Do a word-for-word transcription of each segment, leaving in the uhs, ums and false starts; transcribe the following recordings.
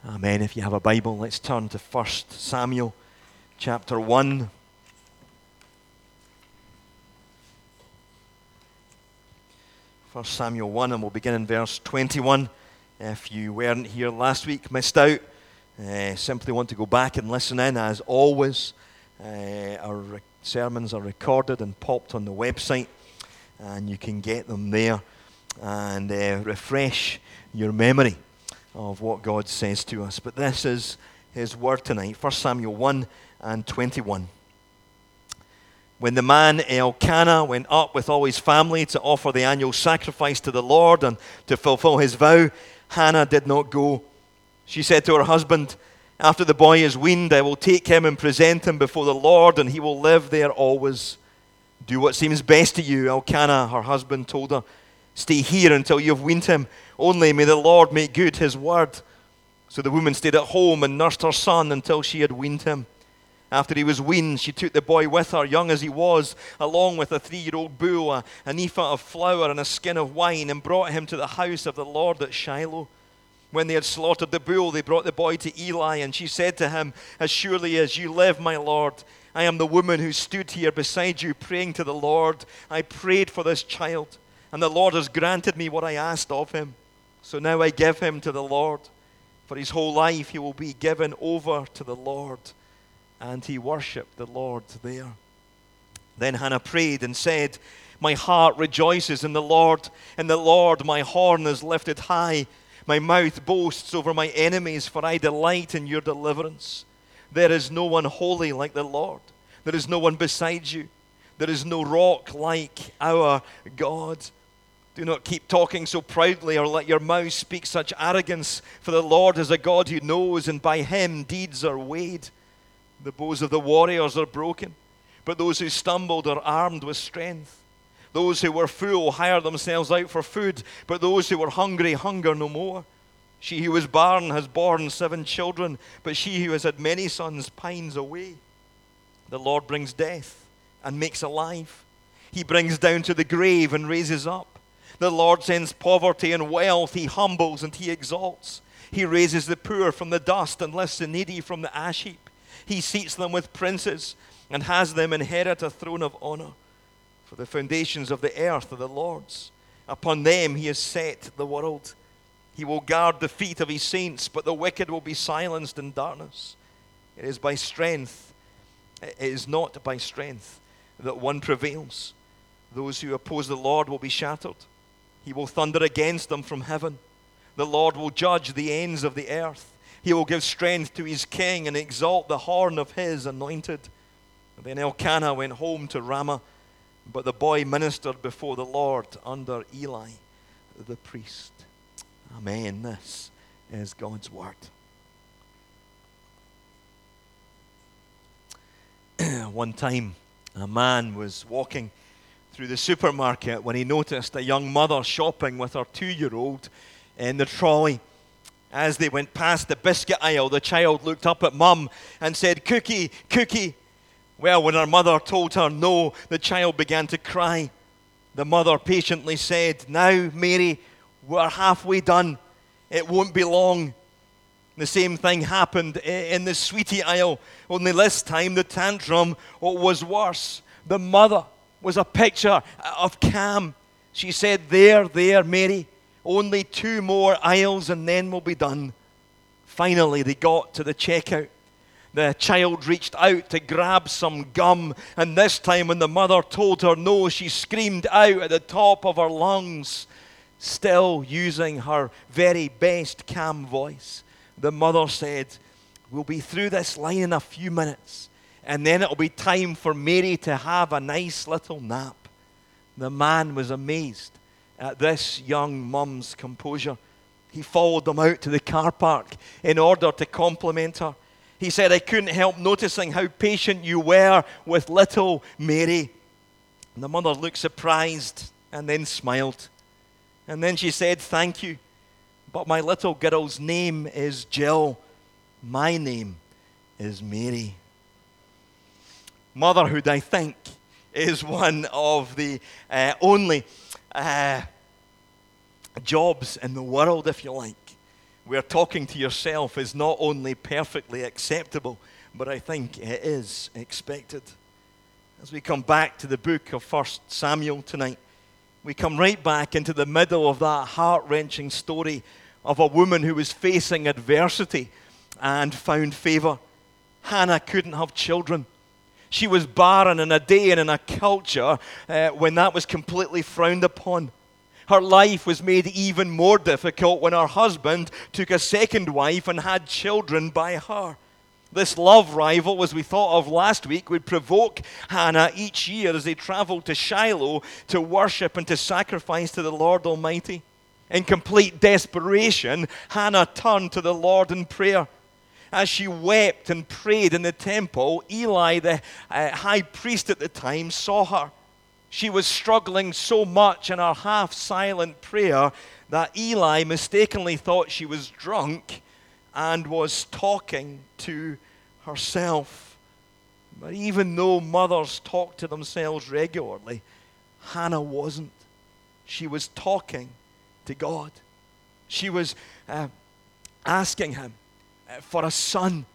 Amen. If you have a Bible, let's turn to First Samuel chapter one. First Samuel one, and we'll begin in verse twenty-one. If you weren't here last week, missed out, uh, simply want to go back and listen in. As always, uh, our re- sermons are recorded and popped on the website, and you can get them there and uh, refresh your memory of what God says to us. But this is His word tonight, First Samuel one and twenty-one. When the man Elkanah went up with all his family to offer the annual sacrifice to the Lord and to fulfill his vow, Hannah did not go. She said to her husband, "After the boy is weaned, I will take him and present him before the Lord, and he will live there always." "Do what seems best to you," Elkanah, her husband, told her. "Stay here until you have weaned him. Only may the Lord make good his word." So the woman stayed at home and nursed her son until she had weaned him. After he was weaned, she took the boy with her, young as he was, along with a three-year-old bull, a, an ephah of flour, and a skin of wine, and brought him to the house of the Lord at Shiloh. When they had slaughtered the bull, they brought the boy to Eli, and she said to him, "As surely as you live, my Lord, I am the woman who stood here beside you praying to the Lord. I prayed for this child, and the Lord has granted me what I asked of him. So now I give him to the Lord. For his whole life he will be given over to the Lord." And he worshipped the Lord there. Then Hannah prayed and said, "My heart rejoices in the Lord. In the Lord my horn is lifted high. My mouth boasts over my enemies, for I delight in your deliverance. There is no one holy like the Lord. There is no one beside you. There is no rock like our God. Do not keep talking so proudly, or let your mouth speak such arrogance, for the Lord is a God who knows, and by him deeds are weighed. The bows of the warriors are broken, but those who stumbled are armed with strength. Those who were full hire themselves out for food, but those who were hungry hunger no more. She who was barren has borne seven children, but she who has had many sons pines away. The Lord brings death and makes alive. He brings down to the grave and raises up. The Lord sends poverty and wealth. He humbles and he exalts. He raises the poor from the dust and lifts the needy from the ash heap. He seats them with princes and has them inherit a throne of honor. For the foundations of the earth are the Lord's. Upon them he has set the world. He will guard the feet of his saints, but the wicked will be silenced in darkness. It is by strength, it is not by strength that one prevails. Those who oppose the Lord will be shattered. He will thunder against them from heaven. The Lord will judge the ends of the earth. He will give strength to his king and exalt the horn of his anointed. Then Elkanah went home to Ramah, but the boy ministered before the Lord under Eli the priest. Amen. This is God's word. One time, a man was walking through the supermarket when he noticed a young mother shopping with her two-year-old in the trolley. As they went past the biscuit aisle, the child looked up at Mum and said, "Cookie, cookie." Well, when her mother told her no, the child began to cry. The mother patiently said, "Now, Mary, we're halfway done. It won't be long." The same thing happened in the sweetie aisle, only this time the tantrum was worse. The mother was a picture of Cam. She said, "There, there, Mary. Only two more aisles and then we'll be done." Finally, they got to the checkout. The child reached out to grab some gum, and this time when the mother told her no, she screamed out at the top of her lungs, still using her very best Cam voice. The mother said, "We'll be through this line in a few minutes, and then it'll be time for Mary to have a nice little nap." The man was amazed at this young mum's composure. He followed them out to the car park in order to compliment her. He said, "I couldn't help noticing how patient you were with little Mary." And the mother looked surprised and then smiled. And then she said, "Thank you, but my little girl's name is Jill. My name is Mary." Motherhood, I think, is one of the uh, only Uh, jobs in the world, if you like, where talking to yourself is not only perfectly acceptable, but I think it is expected. As we come back to the book of First Samuel tonight, we come right back into the middle of that heart-wrenching story of a woman who was facing adversity and found favor. Hannah couldn't have children. She was barren in a day and in a culture uh, when that was completely frowned upon. Her life was made even more difficult when her husband took a second wife and had children by her. This love rival, as we thought of last week, would provoke Hannah each year as they traveled to Shiloh to worship and to sacrifice to the Lord Almighty. In complete desperation, Hannah turned to the Lord in prayer. As she wept and prayed in the temple, Eli, the uh, high priest at the time, saw her. She was struggling so much in her half-silent prayer that Eli mistakenly thought she was drunk and was talking to herself. But even though mothers talk to themselves regularly, Hannah wasn't. She was talking to God. She was uh, asking him for a son.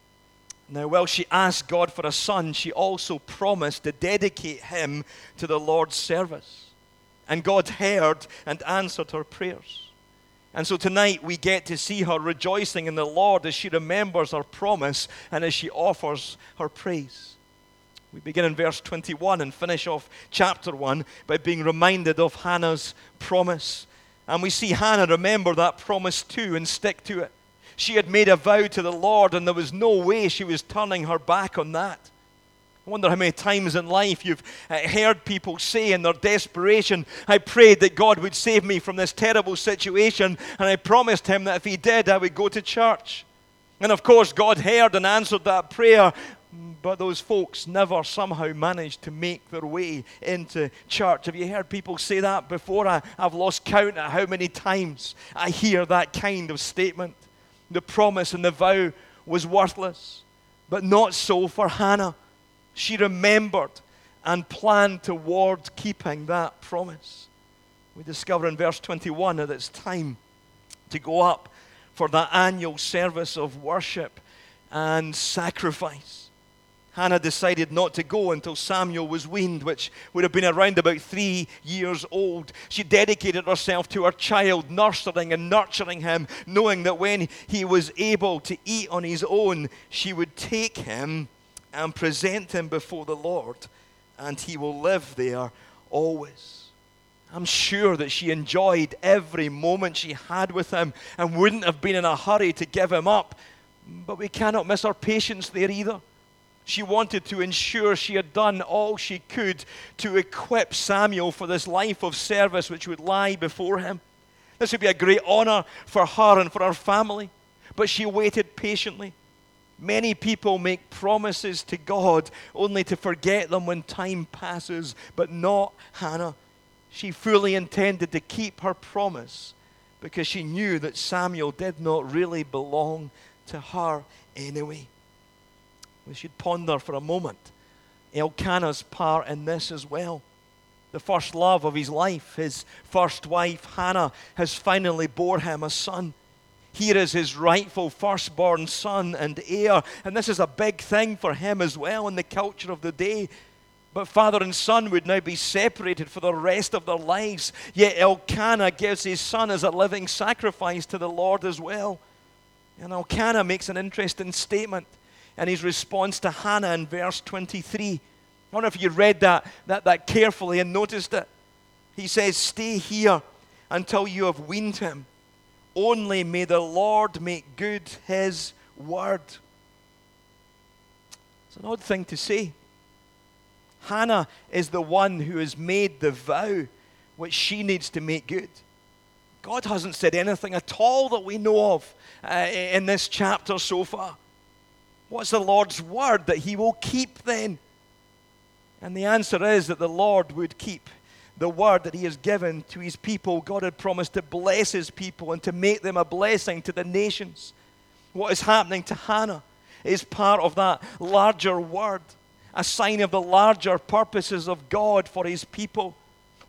Now, while she asked God for a son, she also promised to dedicate him to the Lord's service. And God heard and answered her prayers. And so tonight we get to see her rejoicing in the Lord as she remembers her promise and as she offers her praise. We begin in verse twenty-one and finish off chapter one by being reminded of Hannah's promise. And we see Hannah remember that promise too and stick to it. She had made a vow to the Lord, and there was no way she was turning her back on that. I wonder how many times in life you've uh, heard people say in their desperation, I prayed that God would save me from this terrible situation, and I promised him that if he did, I would go to church. And of course, God heard and answered that prayer, but those folks never somehow managed to make their way into church. Have you heard people say that before? I, I've lost count at how many times I hear that kind of statement. The promise and the vow was worthless, but not so for Hannah. She remembered and planned toward keeping that promise. We discover in verse twenty-one that it's time to go up for that annual service of worship and sacrifice. Hannah decided not to go until Samuel was weaned, which would have been around about three years old. She dedicated herself to her child, nursing and nurturing him, knowing that when he was able to eat on his own, she would take him and present him before the Lord, and he will live there always. I'm sure that she enjoyed every moment she had with him and wouldn't have been in a hurry to give him up. But we cannot miss her patience there either. She wanted to ensure she had done all she could to equip Samuel for this life of service which would lie before him. This would be a great honor for her and for her family, but she waited patiently. Many people make promises to God only to forget them when time passes, but not Hannah. She fully intended to keep her promise because she knew that Samuel did not really belong to her anyway. We should ponder for a moment Elkanah's part in this as well. The first love of his life, his first wife, Hannah, has finally bore him a son. Here is his rightful firstborn son and heir, and this is a big thing for him as well in the culture of the day. But father and son would now be separated for the rest of their lives, yet Elkanah gives his son as a living sacrifice to the Lord as well. And Elkanah makes an interesting statement in his response to Hannah in verse twenty-three. I wonder if you read that, that, that carefully and noticed it. He says, stay here until you have weaned him. Only may the Lord make good his word. It's an odd thing to say. Hannah is the one who has made the vow which she needs to make good. God hasn't said anything at all that we know of uh, in this chapter so far. What's the Lord's word that he will keep then? And the answer is that the Lord would keep the word that he has given to his people. God had promised to bless his people and to make them a blessing to the nations. What is happening to Hannah is part of that larger word, a sign of the larger purposes of God for his people.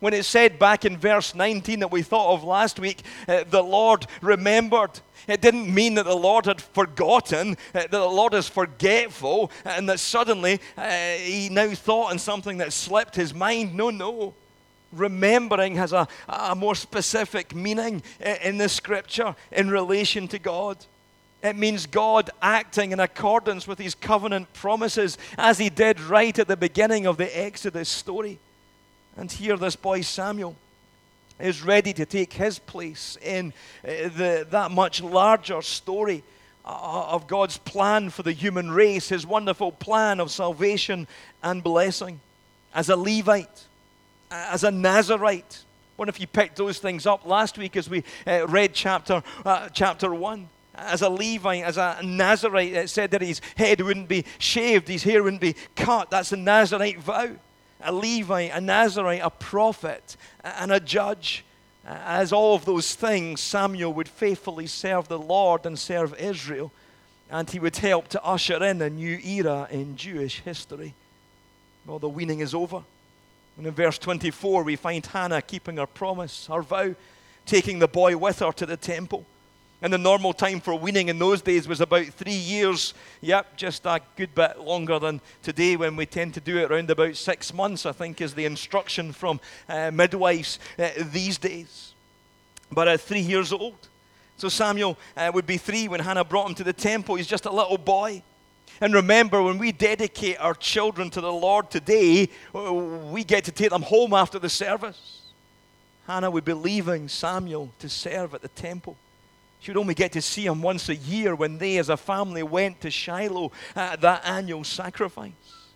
When it said back in verse nineteen that we thought of last week, uh, the Lord remembered, it didn't mean that the Lord had forgotten, uh, that the Lord is forgetful, and that suddenly uh, he now thought on something that slipped his mind. No, no. Remembering has a, a more specific meaning in the scripture in relation to God. It means God acting in accordance with his covenant promises as he did right at the beginning of the Exodus story. And here this boy Samuel is ready to take his place in uh, the, that much larger story uh, of God's plan for the human race, his wonderful plan of salvation and blessing. As a Levite, as a Nazarite. I wonder if you picked those things up last week as we uh, read chapter, uh, chapter one. As a Levite, as a Nazarite, it said that his head wouldn't be shaved, his hair wouldn't be cut. That's the Nazarite vow. A Levite, a Nazarite, a prophet, and a judge. As all of those things, Samuel would faithfully serve the Lord and serve Israel, and he would help to usher in a new era in Jewish history. Well, the weaning is over. And in verse twenty-four, we find Hannah keeping her promise, her vow, taking the boy with her to the temple. And the normal time for weaning in those days was about three years. Yep, just a good bit longer than today when we tend to do it around about six months, I think, is the instruction from uh, midwives uh, these days. But at three years old. So Samuel uh, would be three when Hannah brought him to the temple. He's just a little boy. And remember, when we dedicate our children to the Lord today, we get to take them home after the service. Hannah would be leaving Samuel to serve at the temple. She would only get to see him once a year when they as a family went to Shiloh at that annual sacrifice.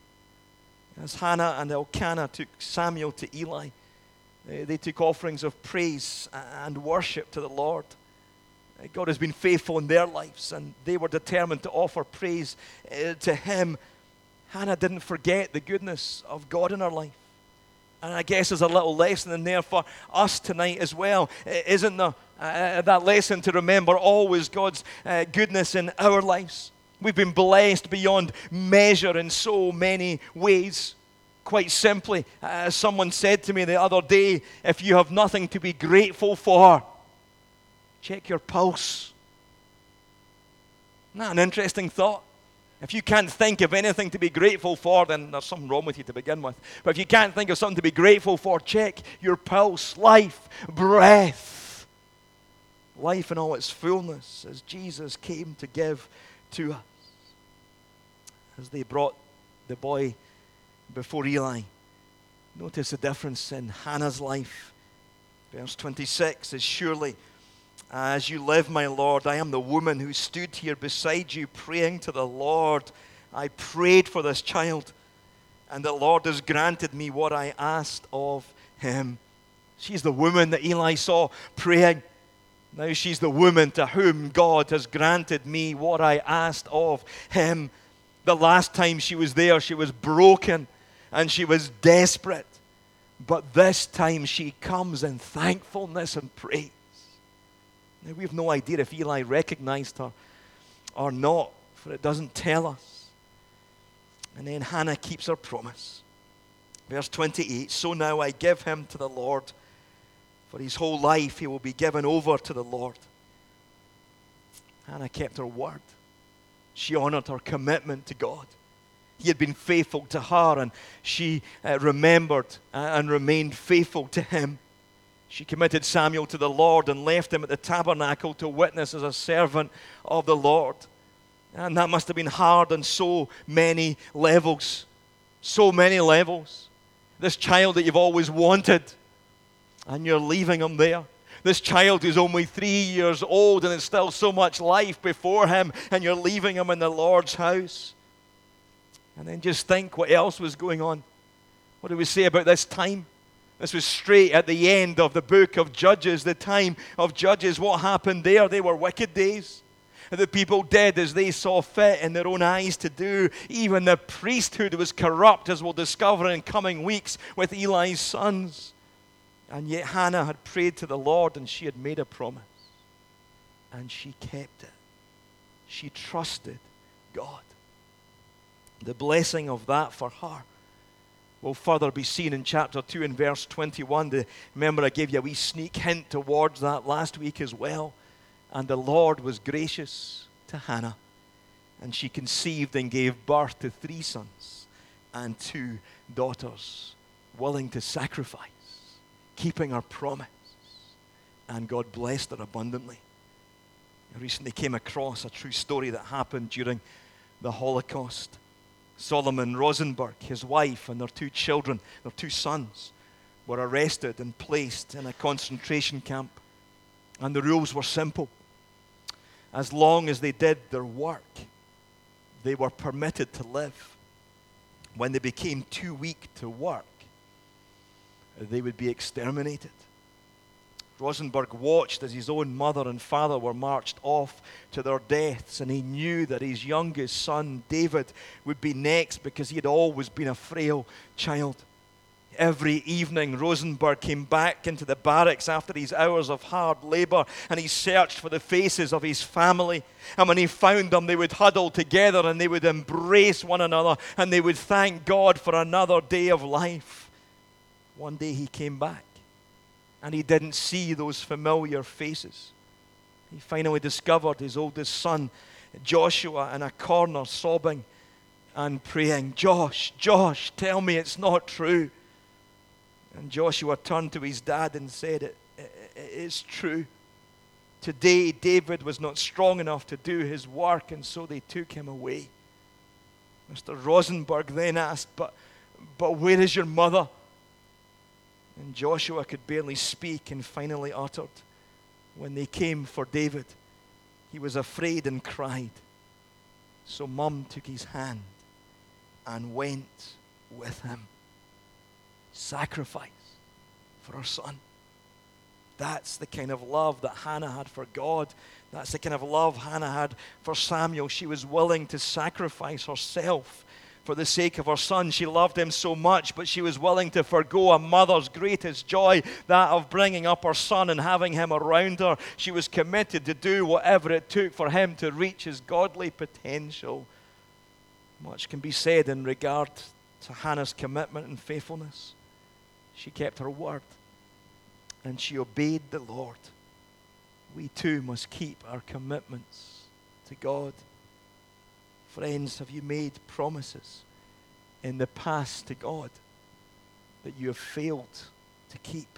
As Hannah and Elkanah took Samuel to Eli, they took offerings of praise and worship to the Lord. God has been faithful in their lives, and they were determined to offer praise to him. Hannah didn't forget the goodness of God in her life. And I guess there's a little lesson in there for us tonight as well. Isn't there uh, that lesson to remember always God's uh, goodness in our lives? We've been blessed beyond measure in so many ways. Quite simply, uh, someone said to me the other day, if you have nothing to be grateful for, check your pulse. Isn't that an interesting thought? If you can't think of anything to be grateful for, then there's something wrong with you to begin with. But if you can't think of something to be grateful for, check your pulse. Life, breath. Life in all its fullness as Jesus came to give to us. As they brought the boy before Eli, notice the difference in Hannah's life. Verse twenty-six is, surely as you live, my Lord, I am the woman who stood here beside you praying to the Lord. I prayed for this child, and the Lord has granted me what I asked of him. She's the woman that Eli saw praying. Now she's the woman to whom God has granted me what I asked of him. The last time she was there, she was broken and she was desperate. But this time she comes in thankfulness and praise. Now, we have no idea if Eli recognized her or not, for it doesn't tell us. And then Hannah keeps her promise. Verse twenty-eight, so now I give him to the Lord. For his whole life he will be given over to the Lord. Hannah kept her word. She honored her commitment to God. He had been faithful to her, and she uh, remembered uh, and remained faithful to him. She committed Samuel to the Lord and left him at the tabernacle to witness as a servant of the Lord. And that must have been hard on so many levels. So many levels. This child that you've always wanted, and you're leaving him there. This child who's only three years old and there's still so much life before him, and you're leaving him in the Lord's house. And then just think what else was going on. What do we say about this time? This was straight at the end of the book of Judges, the time of Judges. What happened there? They were wicked days. The people did as they saw fit in their own eyes to do. Even the priesthood was corrupt, as we'll discover in coming weeks with Eli's sons. And yet Hannah had prayed to the Lord, and she had made a promise. And she kept it. She trusted God. The blessing of that for her will further be seen in chapter two and verse twenty-one. The, remember, I gave you a wee sneak hint towards that last week as well. And the Lord was gracious to Hannah, and she conceived and gave birth to three sons and two daughters, willing to sacrifice, keeping her promise. And God blessed her abundantly. I recently came across a true story that happened during the Holocaust. Solomon Rosenberg, his wife, and their two children, their two sons, were arrested and placed in a concentration camp. And the rules were simple. As long as they did their work, they were permitted to live. When they became too weak to work, they would be exterminated. Rosenberg watched as his own mother and father were marched off to their deaths, and he knew that his youngest son, David, would be next because he had always been a frail child. Every evening, Rosenberg came back into the barracks after his hours of hard labor, and he searched for the faces of his family. And when he found them, they would huddle together and they would embrace one another, and they would thank God for another day of life. One day he came back, and he didn't see those familiar faces. He finally discovered his oldest son, Joshua, in a corner sobbing and praying, "Josh, Josh, tell me it's not true." And Joshua turned to his dad and said, it, it, it's true. Today, David was not strong enough to do his work, and so they took him away. Mister Rosenberg then asked, but, but where is your mother? And Joshua could barely speak and finally uttered, when they came for David, he was afraid and cried. So Mum took his hand and went with him. Sacrifice for her son. That's the kind of love that Hannah had for God. That's the kind of love Hannah had for Samuel. She was willing to sacrifice herself for the sake of her son. She loved him so much, but she was willing to forgo a mother's greatest joy, that of bringing up her son and having him around her. She was committed to do whatever it took for him to reach his godly potential. Much can be said in regard to Hannah's commitment and faithfulness. She kept her word, and she obeyed the Lord. We too must keep our commitments to God. Friends, have you made promises in the past to God that you have failed to keep?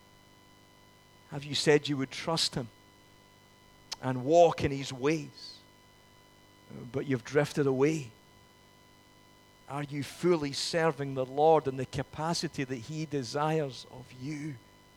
Have you said you would trust Him and walk in His ways, but you've drifted away? Are you fully serving the Lord in the capacity that He desires of you?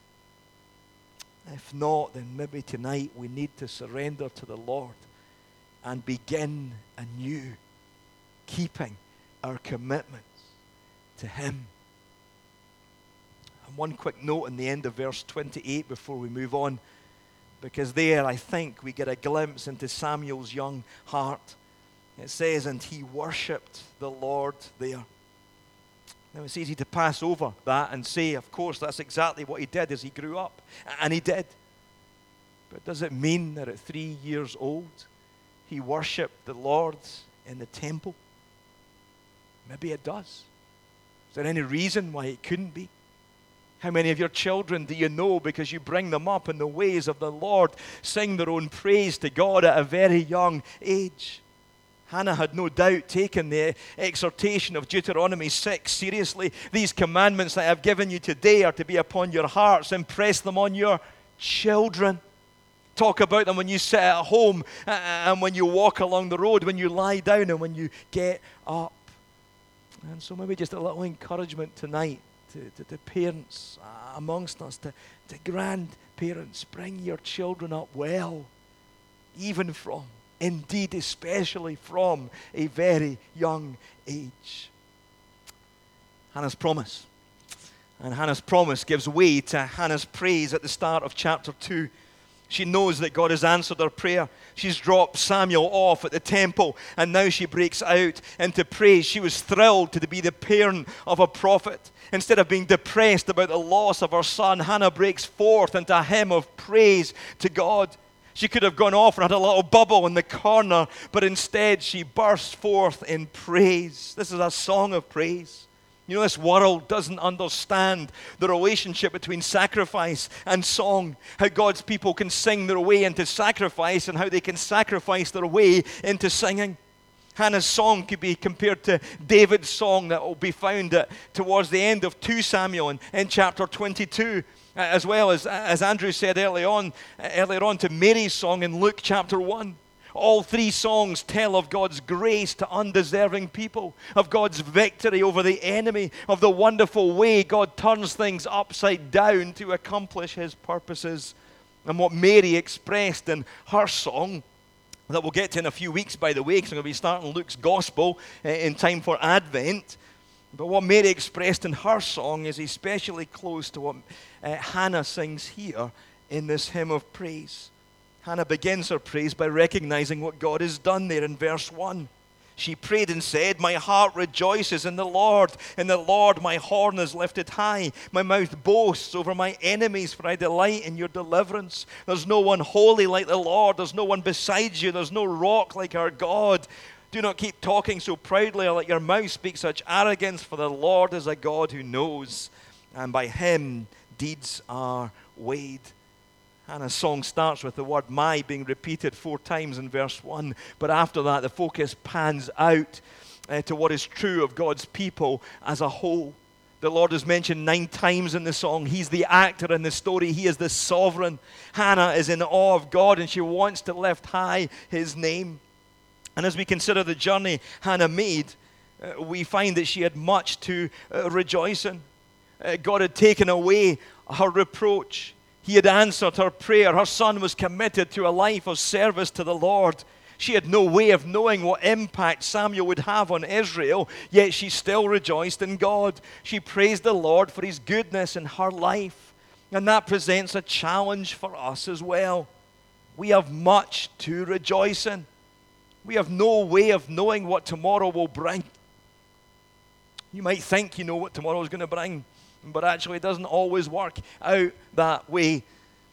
If not, then maybe tonight we need to surrender to the Lord and begin anew, keeping our commitments to Him. And one quick note in the end of verse twenty-eight before we move on, because there I think we get a glimpse into Samuel's young heart. It says, and he worshipped the Lord there. Now it's easy to pass over that and say, of course, that's exactly what he did as he grew up. And he did. But does it mean that at three years old, he worshipped the Lord in the temple? Maybe it does. Is there any reason why it couldn't be? How many of your children do you know, because you bring them up in the ways of the Lord, sing their own praise to God at a very young age? Hannah had no doubt taken the exhortation of Deuteronomy six seriously. These commandments that I have given you today are to be upon your hearts. Impress them on your children. Talk about them when you sit at home and when you walk along the road, when you lie down and when you get up. And so maybe just a little encouragement tonight to, to, to parents amongst us, to, to grandparents. Bring your children up well, even from Indeed, especially from a very young age. Hannah's promise. And Hannah's promise gives way to Hannah's praise at the start of chapter two. She knows that God has answered her prayer. She's dropped Samuel off at the temple, and now she breaks out into praise. She was thrilled to be the parent of a prophet. Instead of being depressed about the loss of her son, Hannah breaks forth into a hymn of praise to God. She could have gone off and had a little bubble in the corner, but instead she burst forth in praise. This is a song of praise. You know, this world doesn't understand the relationship between sacrifice and song, how God's people can sing their way into sacrifice and how they can sacrifice their way into singing. Hannah's song could be compared to David's song that will be found at, towards the end of Second Samuel in, in chapter twenty-two, as well as, as Andrew said earlier on, earlier on to Mary's song in Luke chapter one. All three songs tell of God's grace to undeserving people, of God's victory over the enemy, of the wonderful way God turns things upside down to accomplish his purposes. And what Mary expressed in her song, that we'll get to in a few weeks, by the way, because I'm going to be starting Luke's Gospel in time for Advent. But what Mary expressed in her song is especially close to what uh, Hannah sings here in this hymn of praise. Hannah begins her praise by recognizing what God has done there in verse one. She prayed and said, "My heart rejoices in the Lord. In the Lord my horn is lifted high. My mouth boasts over my enemies, for I delight in your deliverance. There's no one holy like the Lord. There's no one beside you. There's no rock like our God. Do not keep talking so proudly, or let your mouth speak such arrogance, for the Lord is a God who knows, and by him deeds are weighed." Hannah's song starts with the word "my" being repeated four times in verse one, but after that the focus pans out uh, to what is true of God's people as a whole. The Lord is mentioned nine times in the song. He's the actor in the story. He is the sovereign. Hannah is in awe of God, and she wants to lift high his name. And as we consider the journey Hannah made, uh, we find that she had much to uh, rejoice in. Uh, God had taken away her reproach. He had answered her prayer. Her son was committed to a life of service to the Lord. She had no way of knowing what impact Samuel would have on Israel, yet she still rejoiced in God. She praised the Lord for his goodness in her life. And that presents a challenge for us as well. We have much to rejoice in. We have no way of knowing what tomorrow will bring. You might think you know what tomorrow is going to bring, but actually it doesn't always work out that way.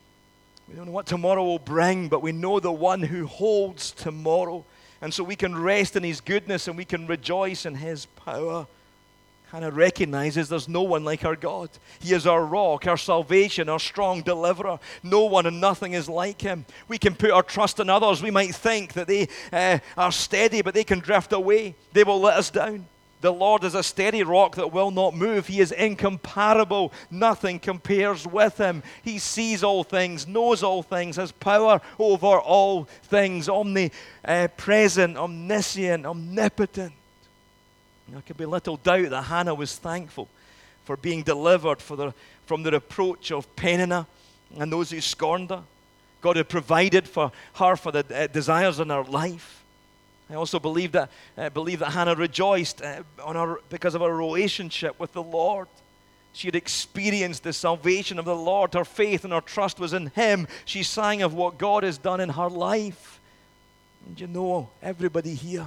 We don't know what tomorrow will bring, but we know the one who holds tomorrow. And so we can rest in his goodness and we can rejoice in his power. Hannah recognizes there's no one like our God. He is our rock, our salvation, our strong deliverer. No one and nothing is like him. We can put our trust in others. We might think that they uh, are steady, but they can drift away. They will let us down. The Lord is a steady rock that will not move. He is incomparable. Nothing compares with him. He sees all things, knows all things, has power over all things, omnipresent, omniscient, omnipotent. There could be little doubt that Hannah was thankful for being delivered for the, from the reproach of Peninnah and those who scorned her. God had provided for her for the uh, desires in her life. I also believe that uh, believe that Hannah rejoiced uh, on her because of her relationship with the Lord. She had experienced the salvation of the Lord. Her faith and her trust was in him. She sang of what God has done in her life. And you know, everybody here,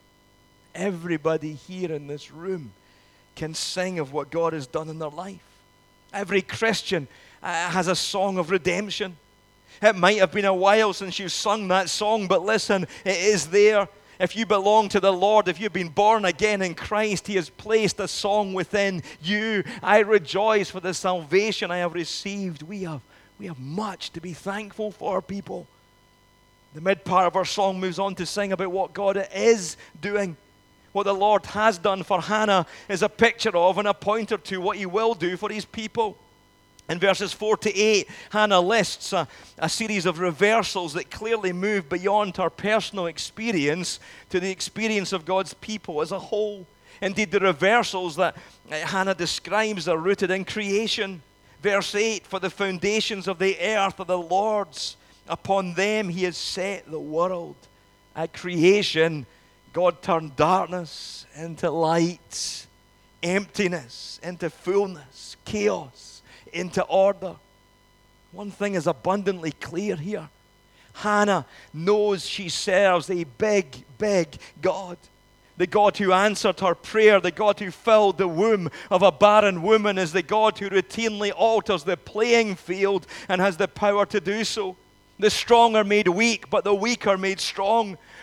everybody here in this room can sing of what God has done in their life. Every Christian uh, has a song of redemption. It might have been a while since you've sung that song, but listen, it is there. If you belong to the Lord, if you've been born again in Christ, he has placed a song within you. I rejoice for the salvation I have received. We have, we have much to be thankful for, people. The mid part of our song moves on to sing about what God is doing. What the Lord has done for Hannah is a picture of and a pointer to what he will do for his people. In verses four to eight, Hannah lists a, a series of reversals that clearly move beyond her personal experience to the experience of God's people as a whole. Indeed, the reversals that Hannah describes are rooted in creation. Verse eight, "For the foundations of the earth are the Lord's. Upon them he has set the world." At creation, God turned darkness into light, emptiness into fullness, chaos into order. One thing is abundantly clear here. Hannah knows she serves a big, big God. The God who answered her prayer, the God who filled the womb of a barren woman, is the God who routinely alters the playing field and has the power to do so. The strong are made weak, but the weak are made strong.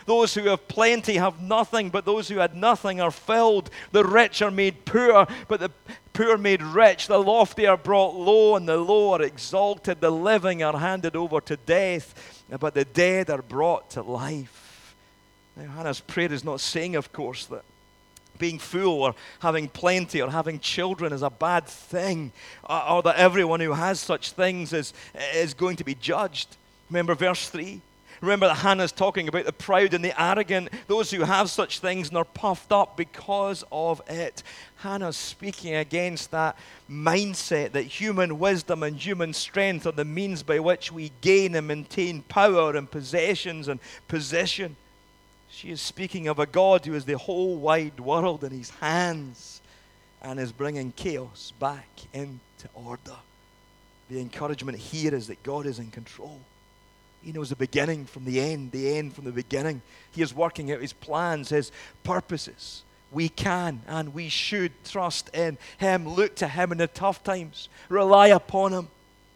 Those who have plenty have nothing, but those who had nothing are filled. The rich are made poor, but the poor made rich. The lofty are brought low, and the low are exalted. The living are handed over to death, but the dead are brought to life. Now, Hannah's prayer is not saying, of course, that being full or having plenty or having children is a bad thing, or, or that everyone who has such things is, is going to be judged. Remember verse three? Remember that Hannah's talking about the proud and the arrogant, those who have such things and are puffed up because of it. Hannah's speaking against that mindset that human wisdom and human strength are the means by which we gain and maintain power and possessions and position. She is speaking of a God who has the whole wide world in his hands and is bringing chaos back into order. The encouragement here is that God is in control. He knows the beginning from the end, the end from the beginning. He is working out his plans, his purposes. We can and we should trust in him, look to him in the tough times, rely upon him.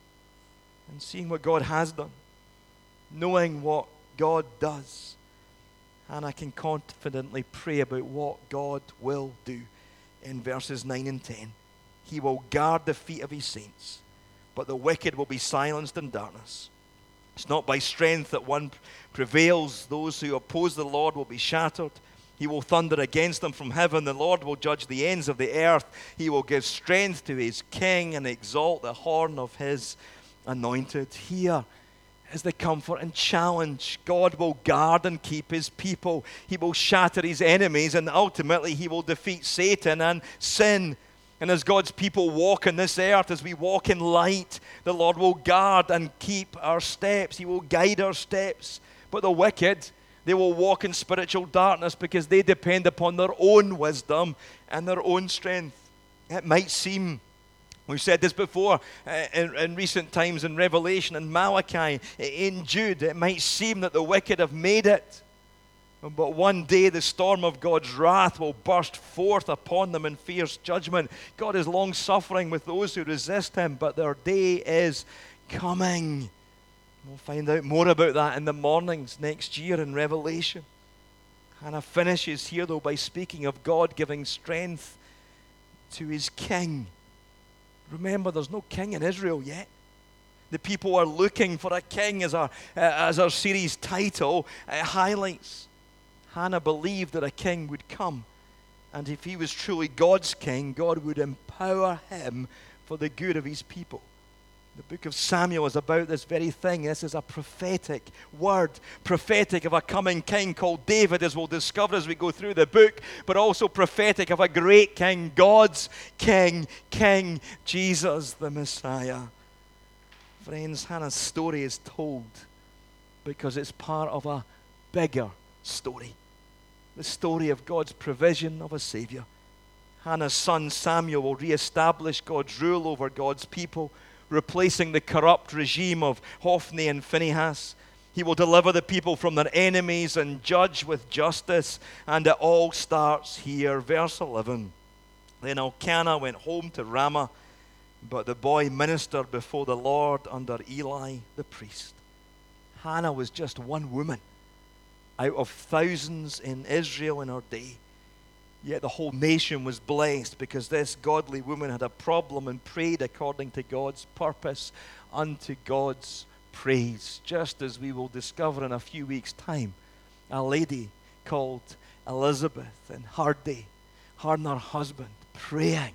And seeing what God has done, knowing what God does, and I can confidently pray about what God will do in verses nine and ten. He will guard the feet of his saints, but the wicked will be silenced in darkness. It's not by strength that one prevails. Those who oppose the Lord will be shattered. He will thunder against them from heaven. The Lord will judge the ends of the earth. He will give strength to his king and exalt the horn of his anointed. Here is the comfort and challenge. God will guard and keep his people. He will shatter his enemies, and ultimately he will defeat Satan and sin. And as God's people walk on this earth, as we walk in light, the Lord will guard and keep our steps. He will guide our steps. But the wicked, they will walk in spiritual darkness because they depend upon their own wisdom and their own strength. It might seem, we've said this before uh, in, in recent times in Revelation and Malachi, in Jude, it might seem that the wicked have made it. But one day the storm of God's wrath will burst forth upon them in fierce judgment. God is long-suffering with those who resist him, but their day is coming. We'll find out more about that in the mornings next year in Revelation. Hannah finishes here, though, by speaking of God giving strength to his king. Remember, there's no king in Israel yet. The people are looking for a king, as our, uh, as our series title uh, highlights. Hannah believed that a king would come, and if he was truly God's king, God would empower him for the good of his people. The book of Samuel is about this very thing. This is a prophetic word, prophetic of a coming king called David, as we'll discover as we go through the book, but also prophetic of a great king, God's king, King Jesus the Messiah. Friends, Hannah's story is told because it's part of a bigger story. The story of God's provision of a Savior. Hannah's son Samuel will reestablish God's rule over God's people, replacing the corrupt regime of Hophni and Phinehas. He will deliver the people from their enemies and judge with justice. And it all starts here. Verse eleven. Then Elkanah went home to Ramah, but the boy ministered before the Lord under Eli the priest. Hannah was just one woman out of thousands in Israel in her day. Yet the whole nation was blessed because this godly woman had a problem and prayed according to God's purpose unto God's praise. Just as we will discover in a few weeks' time, a lady called Elizabeth in her day, her and her husband praying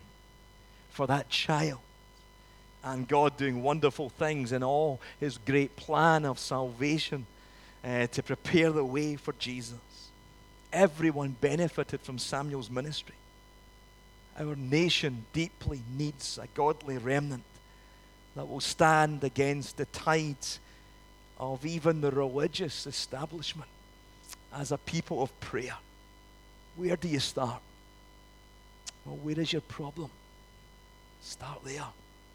for that child. And God doing wonderful things in all his great plan of salvation uh, to prepare the way for Jesus. Everyone benefited from Samuel's ministry. Our nation deeply needs a godly remnant that will stand against the tides of even the religious establishment as a people of prayer. Where do you start? Well, where is your problem? Start there.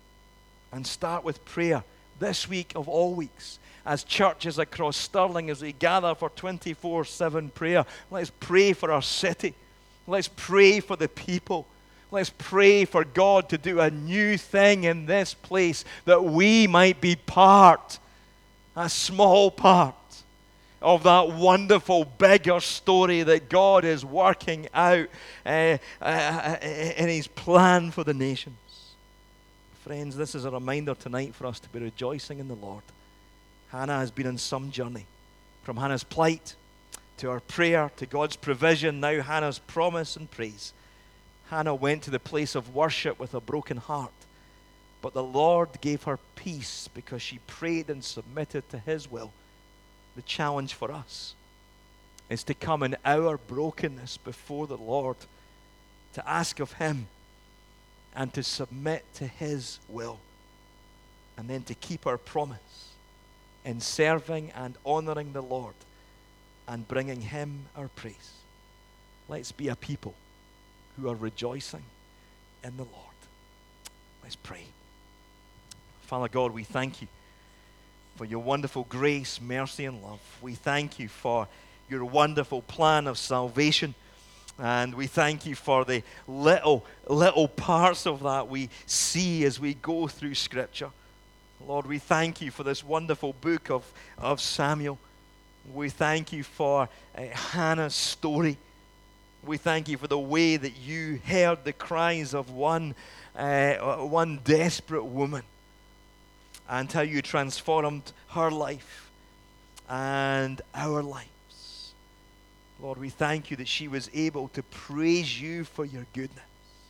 And start with prayer this week of all weeks. As churches across Stirling, as we gather for twenty-four seven prayer, let's pray for our city. Let's pray for the people. Let's pray for God to do a new thing in this place, that we might be part, a small part, of that wonderful bigger story that God is working out uh, uh, in His plan for the nations. Friends, this is a reminder tonight for us to be rejoicing in the Lord. Hannah has been on some journey, from Hannah's plight to her prayer to God's provision, now Hannah's promise and praise. Hannah went to the place of worship with a broken heart, but the Lord gave her peace because she prayed and submitted to His will. The challenge for us is to come in our brokenness before the Lord, to ask of Him and to submit to His will, and then to keep our promise in serving and honoring the Lord and bringing Him our praise. Let's be a people who are rejoicing in the Lord. Let's pray. Father God, we thank you for your wonderful grace, mercy, and love. We thank you for your wonderful plan of salvation. And we thank you for the little, little parts of that we see as we go through Scripture. Lord, we thank you for this wonderful book of, of Samuel. We thank you for uh, Hannah's story. We thank you for the way that you heard the cries of one, uh, one desperate woman, and how you transformed her life and our lives. Lord, we thank you that she was able to praise you for your goodness.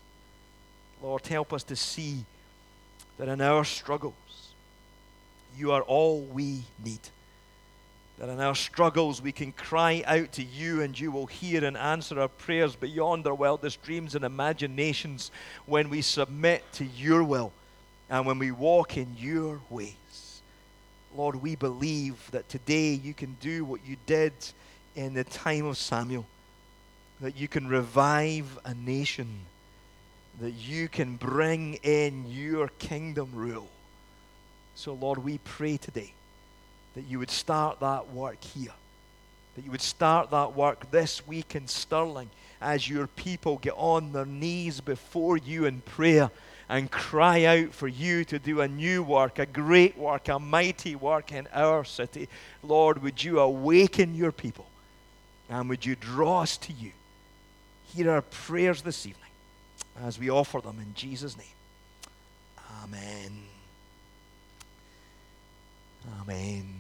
Lord, help us to see that in our struggles, you are all we need. That in our struggles we can cry out to you and you will hear and answer our prayers beyond our wildest dreams and imaginations when we submit to your will and when we walk in your ways. Lord, we believe that today you can do what you did in the time of Samuel, that you can revive a nation, that you can bring in your kingdom rule. So Lord, we pray today that you would start that work here, that you would start that work this week in Stirling as your people get on their knees before you in prayer and cry out for you to do a new work, a great work, a mighty work in our city. Lord, would you awaken your people and would you draw us to you? Hear our prayers this evening as we offer them in Jesus' name. Amen. Amen.